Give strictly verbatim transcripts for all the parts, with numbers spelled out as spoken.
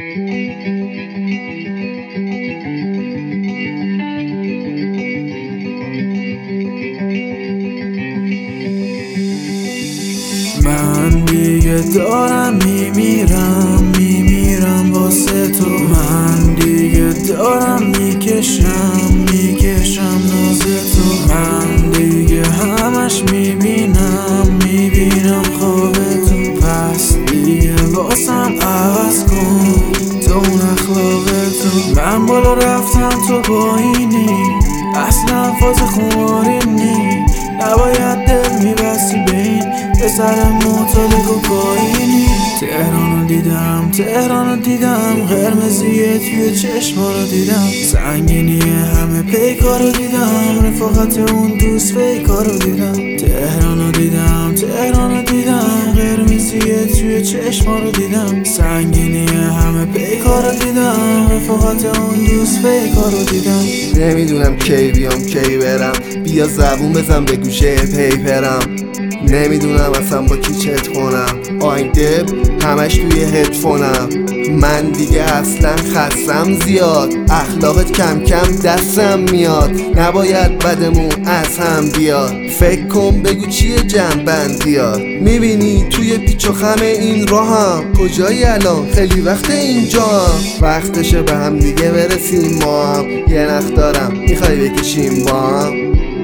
من دیگه دارم میمیرم میمیرم واسه تو. من دیگه دارم میکشم میکشم ناز تو. من دیگه همش میبینم میبینم خواب تو. پس دیگه واسم عوض کن تو اون اخلاق تو. من بالا رفتم تو پایینی، اصلا فاز خماری نی. نباید دل میبستی به این پسر معتاد کوکائینی. تهرانو دیدم تهرانو دیدم، قرمزیه توی چشما رو دیدم. سنگینی همه پیکا رو دیدم، رفاقت اون دوست فیکا رو دیدم. تهرانو دیدم تهرانو دیدم، قرمزیه توی چشما رو دیدم. سنگینی همه پیکا رو دیدم، رفاقت اون دوست فیکا رو دیدم. نمیدونم کی بیام کی برم، بیا زبون بزن به گوشه پیپرم. نمیدونم اصلا با کی چت کنم، آهنگ دب همش توی هدفونم. من دیگه اصلا خستم زیاد، اخلاقت کم کم دستم میاد. نباید بدمون از هم بیاد، فکر کن بگو چیه جنبندیات. میبینی توی پیچ و خم این راهم، کجایی الان خیلی وقت اینجا هم. وقتشه به هم دیگه برسیم ما هم، یه نخ دارم میخوای بکشیم با هم.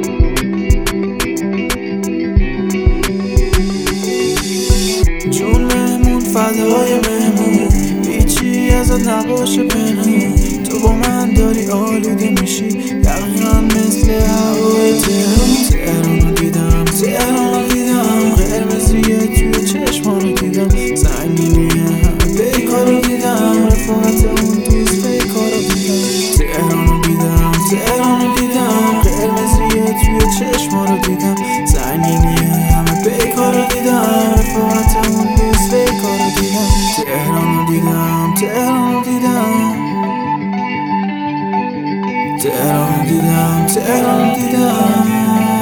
جون مهمون فدای مهمون، هیچی ازت نباشه پنهون. تو با من داری آلوده میشی دقیقا مثل هوای تهران. تهرانو دیدم تهرانو دیدم، قرمزیه توی چشما رو دیدم. سنگینی همه پیکا رو دیدم، رفاقت اون دوست فیکا رو دیدم. تهرانو دیدم تهرانو دیدم، قرمزیه توی چشما رو دیدم. سنگینی همه پیکا رو دیدم، رفاقت اون دوست فیکا رو دیدم. تهرانو دیدم تهرانو دیدم، تهرانو دیدم تهرانو دیدم.